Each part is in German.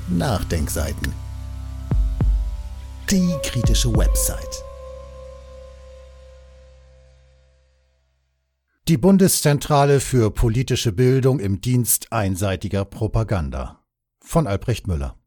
Nachdenkseiten. Die kritische Website. Die Bundeszentrale für politische Bildung im Dienst einseitiger Propaganda von Albrecht Müller.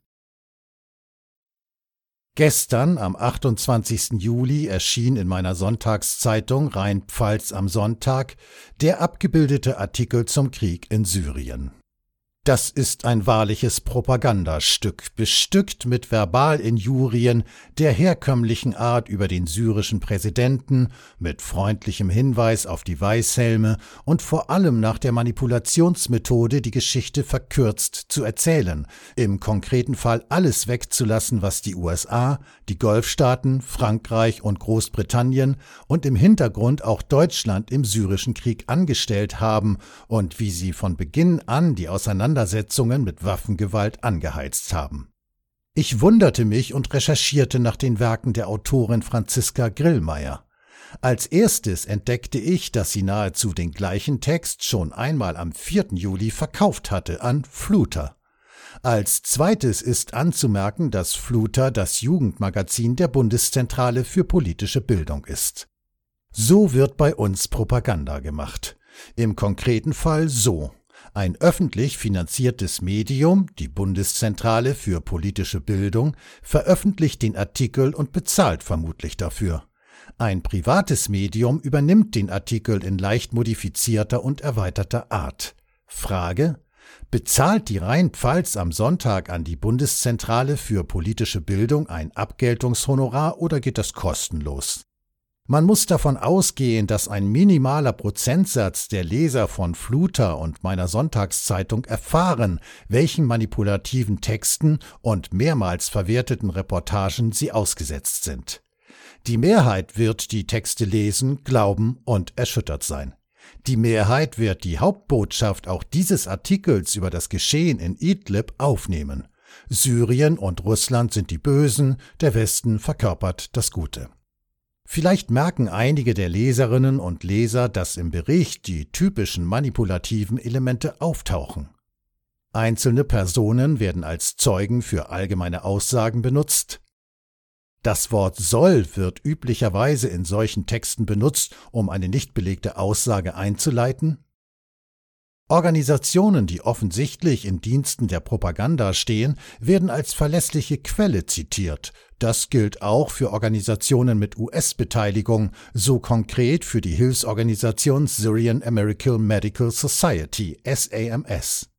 Gestern, am 28. Juli, erschien in meiner Sonntagszeitung Rheinpfalz am Sonntag der abgebildete Artikel zum Krieg in Syrien. Das ist ein wahrliches Propagandastück, bestückt mit Verbalinjurien der herkömmlichen Art über den syrischen Präsidenten, mit freundlichem Hinweis auf die Weißhelme und vor allem nach der Manipulationsmethode, die Geschichte verkürzt zu erzählen, im konkreten Fall alles wegzulassen, was die USA, die Golfstaaten, Frankreich und Großbritannien und im Hintergrund auch Deutschland im syrischen Krieg angestellt haben und wie sie von Beginn an die Auseinandersetzungen mit Waffengewalt angeheizt haben. Ich wunderte mich und recherchierte nach den Werken der Autorin Franziska Grillmeier. Als erstes entdeckte ich, dass sie nahezu den gleichen Text schon einmal am 4. Juli verkauft hatte an Fluter. Als zweites ist anzumerken, dass Fluter das Jugendmagazin der Bundeszentrale für politische Bildung ist. So wird bei uns Propaganda gemacht. Im konkreten Fall so. Ein öffentlich finanziertes Medium, die Bundeszentrale für politische Bildung, veröffentlicht den Artikel und bezahlt vermutlich dafür. Ein privates Medium übernimmt den Artikel in leicht modifizierter und erweiterter Art. Frage: Bezahlt die Rheinpfalz am Sonntag an die Bundeszentrale für politische Bildung ein Abgeltungshonorar oder geht das kostenlos? Man muss davon ausgehen, dass ein minimaler Prozentsatz der Leser von Fluter und meiner Sonntagszeitung erfahren, welchen manipulativen Texten und mehrmals verwerteten Reportagen sie ausgesetzt sind. Die Mehrheit wird die Texte lesen, glauben und erschüttert sein. Die Mehrheit wird die Hauptbotschaft auch dieses Artikels über das Geschehen in Idlib aufnehmen. Syrien und Russland sind die Bösen, der Westen verkörpert das Gute. Vielleicht merken einige der Leserinnen und Leser, dass im Bericht die typischen manipulativen Elemente auftauchen. Einzelne Personen werden als Zeugen für allgemeine Aussagen benutzt. Das Wort soll wird üblicherweise in solchen Texten benutzt, um eine nicht belegte Aussage einzuleiten. Organisationen, die offensichtlich in Diensten der Propaganda stehen, werden als verlässliche Quelle zitiert. Das gilt auch für Organisationen mit US-Beteiligung, so konkret für die Hilfsorganisation Syrian American Medical Society, SAMS.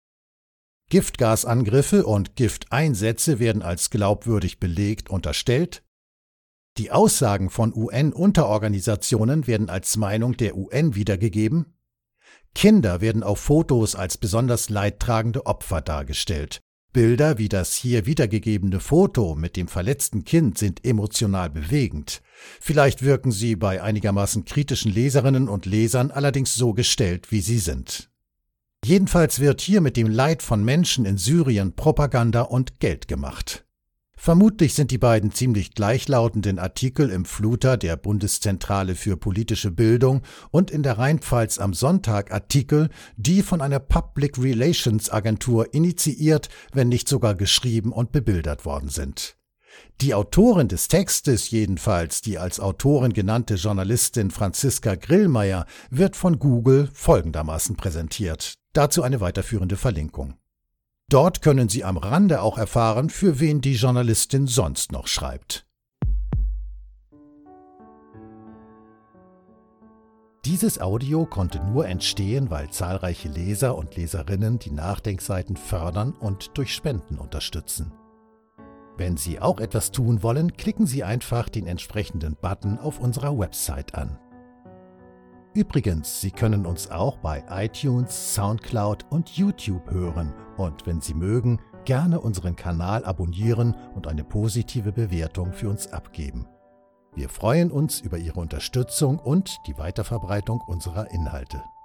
Giftgasangriffe und Gifteinsätze werden als glaubwürdig belegt unterstellt. Die Aussagen von UN-Unterorganisationen werden als Meinung der UN wiedergegeben. Kinder werden auf Fotos als besonders leidtragende Opfer dargestellt. Bilder wie das hier wiedergegebene Foto mit dem verletzten Kind sind emotional bewegend. Vielleicht wirken sie bei einigermaßen kritischen Leserinnen und Lesern allerdings so gestellt, wie sie sind. Jedenfalls wird hier mit dem Leid von Menschen in Syrien Propaganda und Geld gemacht. Vermutlich sind die beiden ziemlich gleichlautenden Artikel im Fluter der Bundeszentrale für politische Bildung und in der Rheinpfalz am Sonntag Artikel, die von einer Public Relations Agentur initiiert, wenn nicht sogar geschrieben und bebildert worden sind. Die Autorin des Textes jedenfalls, die als Autorin genannte Journalistin Franziska Grillmeier, wird von Google folgendermaßen präsentiert. Dazu eine weiterführende Verlinkung. Dort können Sie am Rande auch erfahren, für wen die Journalistin sonst noch schreibt. Dieses Audio konnte nur entstehen, weil zahlreiche Leser und Leserinnen die Nachdenkseiten fördern und durch Spenden unterstützen. Wenn Sie auch etwas tun wollen, klicken Sie einfach den entsprechenden Button auf unserer Website an. Übrigens, Sie können uns auch bei iTunes, Soundcloud und YouTube hören und wenn Sie mögen, gerne unseren Kanal abonnieren und eine positive Bewertung für uns abgeben. Wir freuen uns über Ihre Unterstützung und die Weiterverbreitung unserer Inhalte.